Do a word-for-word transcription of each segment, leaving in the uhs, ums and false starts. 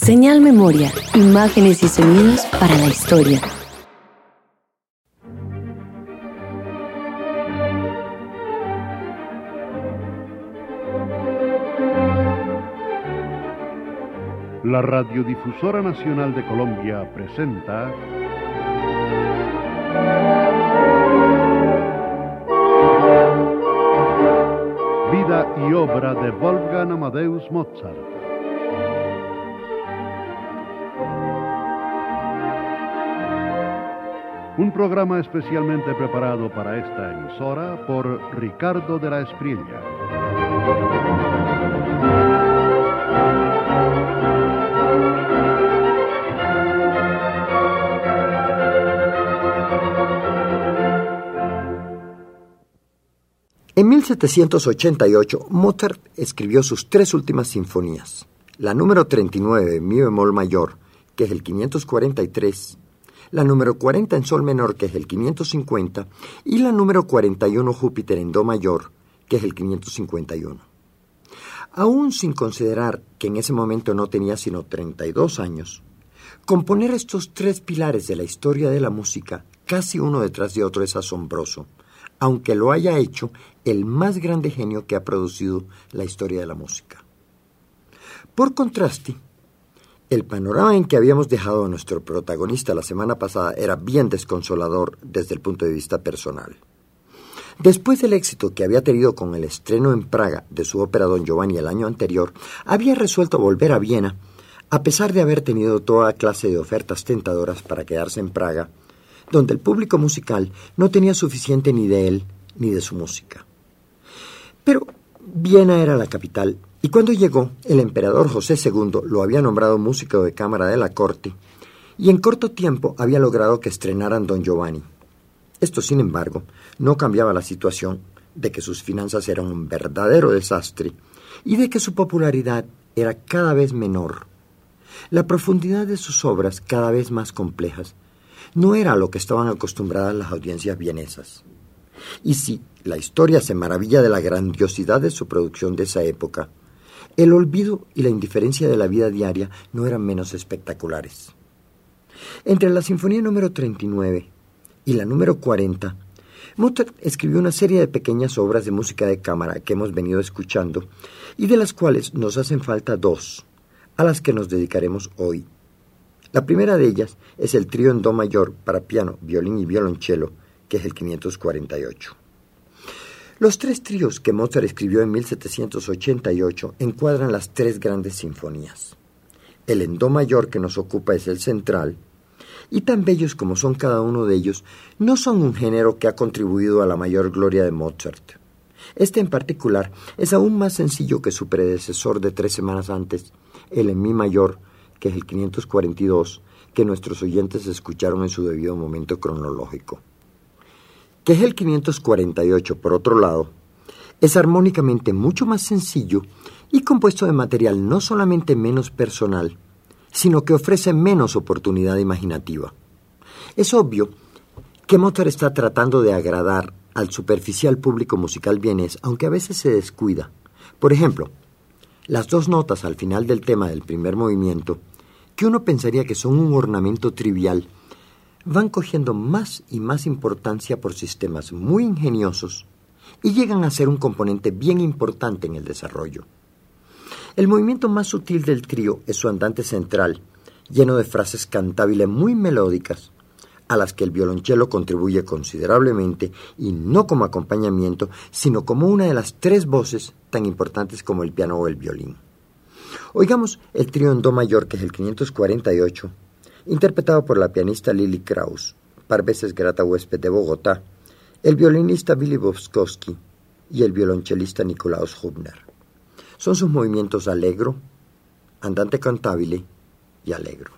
Señal Memoria, imágenes y sonidos para la historia. La Radiodifusora Nacional de Colombia presenta Vida y obra de Wolfgang Amadeus Mozart. Un programa especialmente preparado para esta emisora por Ricardo de la Espriella. En mil setecientos ochenta y ocho, Mozart escribió sus tres últimas sinfonías. La número treinta y nueve en mi bemol mayor, que es el quinientos cuarenta y tres, la número cuarenta en sol menor, que es el quinientos cincuenta, y la número cuarenta y uno Júpiter en do mayor, que es el quinientos cincuenta y uno. Aún sin considerar que en ese momento no tenía sino treinta y dos años, componer estos tres pilares de la historia de la música, casi uno detrás de otro, es asombroso, aunque lo haya hecho el más grande genio que ha producido la historia de la música. Por contraste, el panorama en que habíamos dejado a nuestro protagonista la semana pasada era bien desconsolador desde el punto de vista personal. Después del éxito que había tenido con el estreno en Praga de su ópera Don Giovanni el año anterior, había resuelto volver a Viena, a pesar de haber tenido toda clase de ofertas tentadoras para quedarse en Praga, donde el público musical no tenía suficiente ni de él ni de su música. Pero Viena era la capital, y cuando llegó, el emperador José segundo lo había nombrado músico de cámara de la corte, y en corto tiempo había logrado que estrenaran Don Giovanni. Esto, sin embargo, no cambiaba la situación de que sus finanzas eran un verdadero desastre y de que su popularidad era cada vez menor. La profundidad de sus obras, cada vez más complejas, no era a lo que estaban acostumbradas las audiencias vienesas. Y si la historia se maravilla de la grandiosidad de su producción de esa época, el olvido y la indiferencia de la vida diaria no eran menos espectaculares. Entre la sinfonía número treinta y nueve y la número cuarenta, Mozart escribió una serie de pequeñas obras de música de cámara que hemos venido escuchando y de las cuales nos hacen falta dos, a las que nos dedicaremos hoy. La primera de ellas es el trío en do mayor para piano, violín y violonchelo, que es el quinientos cuarenta y ocho. Los tres tríos que Mozart escribió en mil setecientos ochenta y ocho encuadran las tres grandes sinfonías. El en do mayor que nos ocupa es el central, y tan bellos como son cada uno de ellos, no son un género que ha contribuido a la mayor gloria de Mozart. Este en particular es aún más sencillo que su predecesor de tres semanas antes, el en mi mayor, que es el quinientos cuarenta y dos, que nuestros oyentes escucharon en su debido momento cronológico. Que es el quinientos cuarenta y ocho, por otro lado, es armónicamente mucho más sencillo y compuesto de material no solamente menos personal, sino que ofrece menos oportunidad imaginativa. Es obvio que Mozart está tratando de agradar al superficial público musical vienés, aunque a veces se descuida. Por ejemplo, las dos notas al final del tema del primer movimiento, que uno pensaría que son un ornamento trivial, van cogiendo más y más importancia por sistemas muy ingeniosos y llegan a ser un componente bien importante en el desarrollo. El movimiento más sutil del trío es su andante central, lleno de frases cantables muy melódicas, a las que el violonchelo contribuye considerablemente, y no como acompañamiento, sino como una de las tres voces tan importantes como el piano o el violín. Oigamos el trío en do mayor, que es el quinientos cuarenta y ocho, interpretado por la pianista Lily Krauss, par veces grata huésped de Bogotá, el violinista Billy Bobskowski y el violonchelista Nikolaus Hübner. Son sus movimientos allegro, andante cantabile y allegro.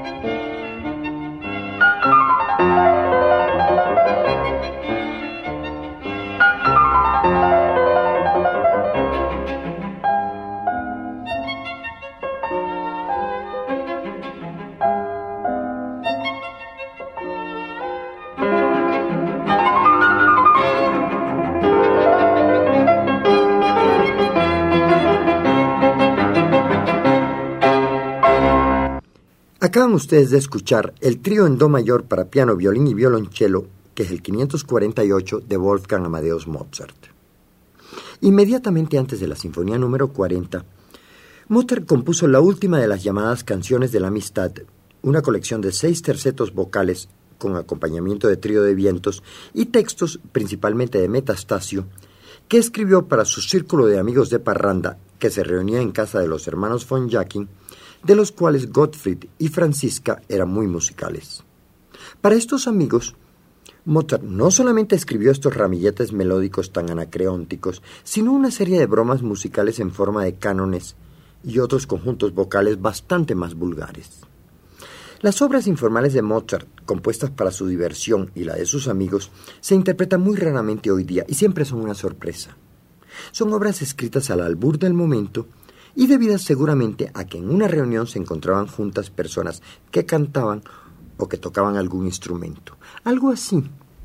Acaban ustedes de escuchar el trío en do mayor para piano, violín y violonchelo, que es el quinientos cuarenta y ocho de Wolfgang Amadeus Mozart. Inmediatamente antes de la Sinfonía número cuarenta, Mozart compuso la última de las llamadas Canciones de la Amistad, una colección de seis tercetos vocales con acompañamiento de trío de vientos y textos principalmente de Metastasio, que escribió para su círculo de amigos de parranda que se reunía en casa de los hermanos von Jacquin, de los cuales Gottfried y Franziska eran muy musicales. Para estos amigos, Mozart no solamente escribió estos ramilletes melódicos tan anacreónticos, sino una serie de bromas musicales en forma de cánones y otros conjuntos vocales bastante más vulgares. Las obras informales de Mozart, compuestas para su diversión y la de sus amigos, se interpretan muy raramente hoy día y siempre son una sorpresa. Son obras escritas al albur del momento y debidas seguramente a que en una reunión se encontraban juntas personas que cantaban o que tocaban algún instrumento. Algo así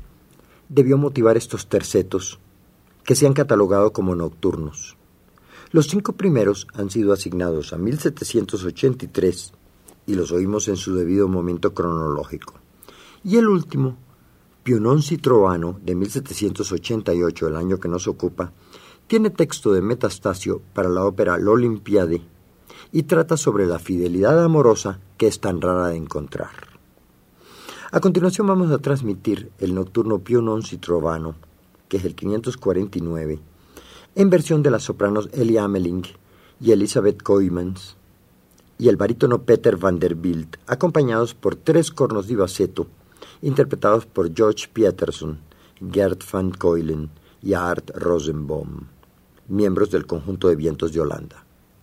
debió motivar estos tercetos, que se han catalogado como nocturnos. Los cinco primeros han sido asignados a mil setecientos ochenta y tres y los oímos en su debido momento cronológico. Y el último, Più non si trovano, de mil setecientos ochenta y ocho, el año que nos ocupa, tiene texto de Metastasio para la ópera L'Olympiade y trata sobre la fidelidad amorosa que es tan rara de encontrar. A continuación vamos a transmitir el nocturno Più non si trovano, que es el quinientos cuarenta y nueve, en versión de las sopranos Ellie Ameling y Elisabeth Koymans, y el barítono Peter van der Bilt, acompañados por tres cornos di bassetto, interpretados por George Peterson, Gert van Keulen y Art Rosenbaum, miembros del conjunto de vientos de Holanda.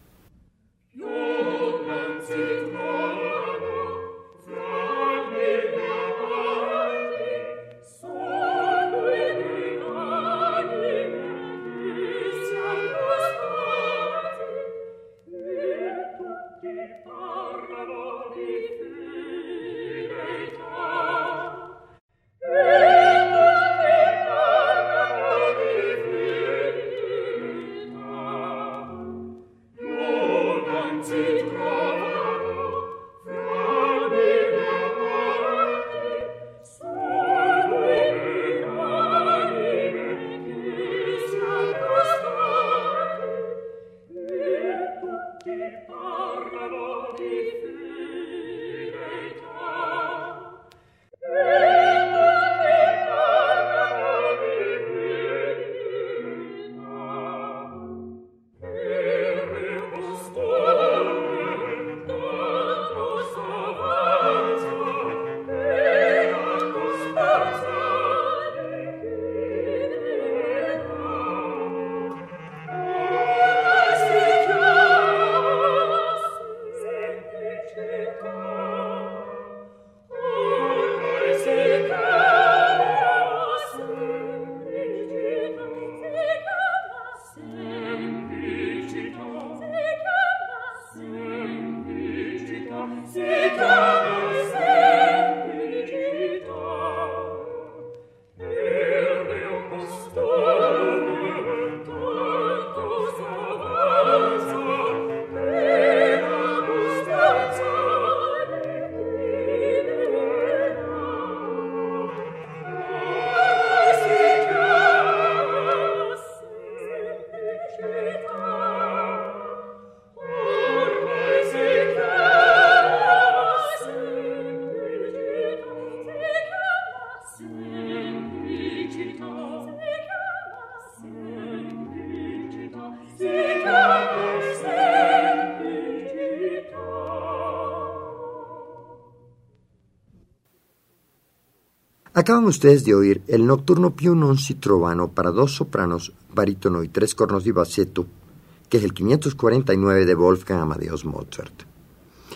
Acaban ustedes de oír el nocturno Più non si trovano para dos sopranos, barítono y tres cornos di bassetto, que es el quinientos cuarenta y nueve de Wolfgang Amadeus Mozart.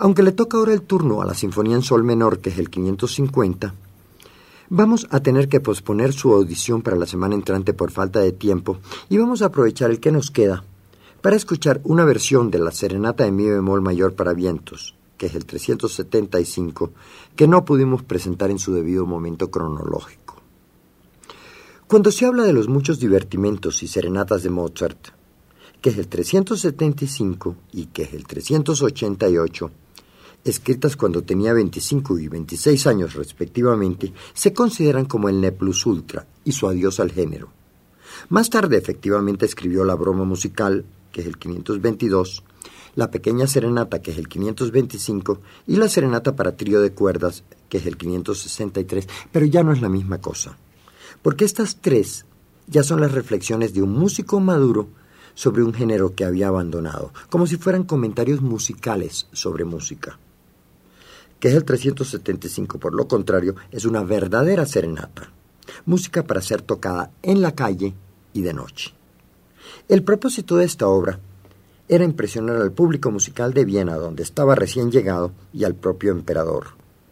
Aunque le toca ahora el turno a la Sinfonía en Sol menor, que es el quinientos cincuenta, vamos a tener que posponer su audición para la semana entrante por falta de tiempo y vamos a aprovechar el que nos queda para escuchar una versión de la Serenata en Mi bemol mayor para vientos, que es el trescientos setenta y cinco, que no pudimos presentar en su debido momento cronológico. Cuando se habla de los muchos divertimentos y serenatas de Mozart, que es el trescientos setenta y cinco y que es el trescientos ochenta y ocho, escritas cuando tenía veinticinco y veintiséis años respectivamente, se consideran como el ne plus ultra y su adiós al género. Más tarde efectivamente escribió la Broma musical, que es el quinientos veintidós, la Pequeña Serenata, que es el quinientos veinticinco, y la Serenata para trío de cuerdas, que es el quinientos sesenta y tres, pero ya no es la misma cosa, porque estas tres ya son las reflexiones de un músico maduro sobre un género que había abandonado, como si fueran comentarios musicales sobre música. Que es el trescientos setenta y cinco, por lo contrario, es una verdadera serenata, música para ser tocada en la calle y de noche. El propósito de esta obra era impresionar al público musical de Viena, donde estaba recién llegado, y al propio emperador.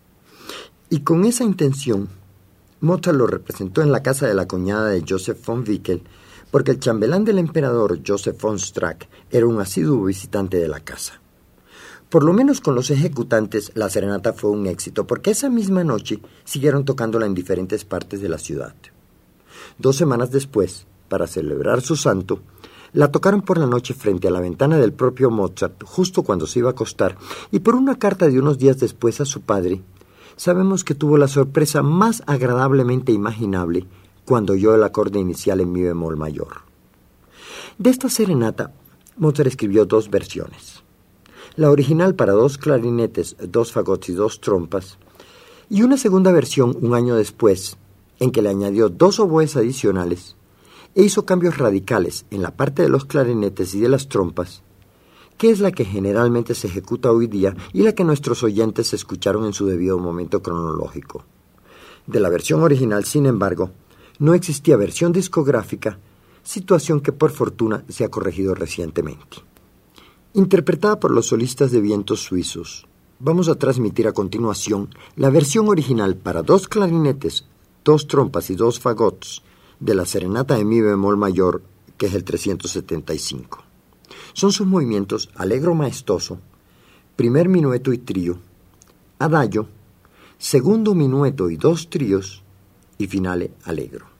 Y con esa intención, Mozart lo representó en la casa de la cuñada de Joseph von Wickel, porque el chambelán del emperador, Joseph von Strack, era un asiduo visitante de la casa. Por lo menos con los ejecutantes, la serenata fue un éxito, porque esa misma noche siguieron tocándola en diferentes partes de la ciudad. Dos semanas después, para celebrar su santo, la tocaron por la noche frente a la ventana del propio Mozart, justo cuando se iba a acostar, y por una carta de unos días después a su padre, sabemos que tuvo la sorpresa más agradablemente imaginable cuando oyó el acorde inicial en mi bemol mayor. De esta serenata, Mozart escribió dos versiones. La original para dos clarinetes, dos fagots y dos trompas, y una segunda versión un año después, en que le añadió dos oboes adicionales e hizo cambios radicales en la parte de los clarinetes y de las trompas, que es la que generalmente se ejecuta hoy día y la que nuestros oyentes escucharon en su debido momento cronológico. De la versión original, sin embargo, no existía versión discográfica, situación que por fortuna se ha corregido recientemente. Interpretada por los solistas de vientos suizos, vamos a transmitir a continuación la versión original para dos clarinetes, dos trompas y dos fagots de la Serenata en Mi bemol mayor, que es el trescientos setenta y cinco. Son sus movimientos allegro maestoso, primer minueto y trío, adagio, segundo minueto y dos tríos, y finale allegro.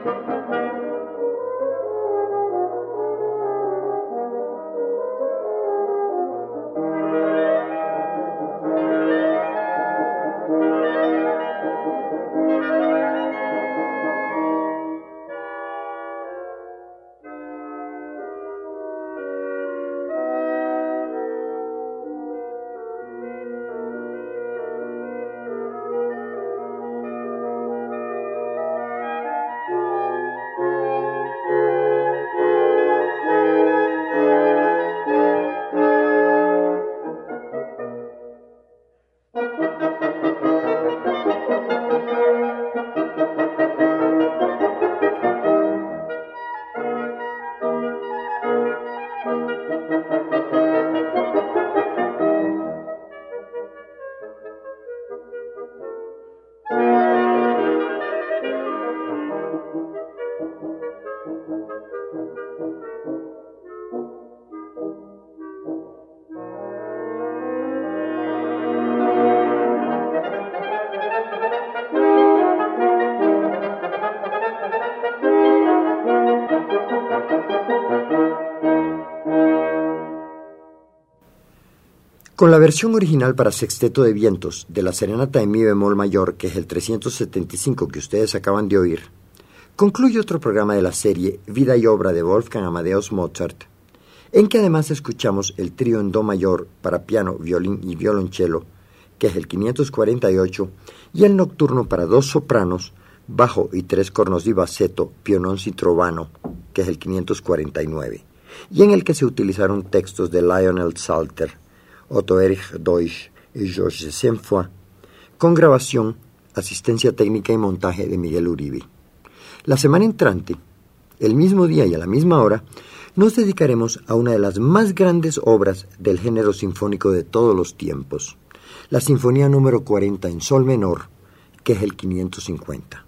Con la versión original para sexteto de vientos de la serenata en mi bemol mayor, que es el trescientos setenta y cinco que ustedes acaban de oír, concluye otro programa de la serie Vida y obra de Wolfgang Amadeus Mozart, en que además escuchamos el trío en do mayor para piano, violín y violonchelo, que es el quinientos cuarenta y ocho, y el nocturno para dos sopranos, bajo y tres cornos di bassetto, piononzi trovano, que es el quinientos cuarenta y nueve, y en el que se utilizaron textos de Lionel Salter, Otto Erich Deutsch y Georges Saint-Foy, con grabación, asistencia técnica y montaje de Miguel Uribe. La semana entrante, el mismo día y a la misma hora, nos dedicaremos a una de las más grandes obras del género sinfónico de todos los tiempos, la Sinfonía número cuarenta en sol menor, que es el quinientos cincuenta.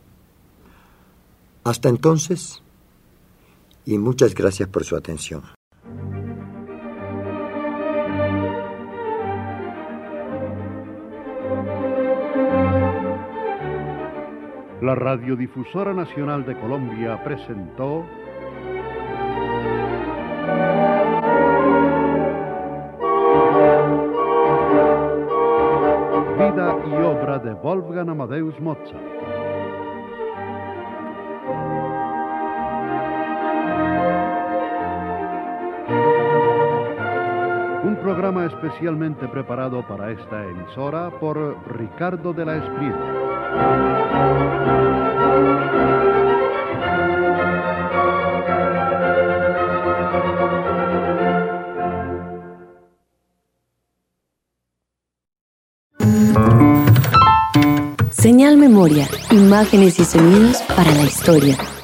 Hasta entonces, y muchas gracias por su atención. La Radiodifusora Nacional de Colombia presentó Vida y obra de Wolfgang Amadeus Mozart. Un programa especialmente preparado para esta emisora por Ricardo de la Espriella. Señal Memoria, imágenes y sonidos para la historia.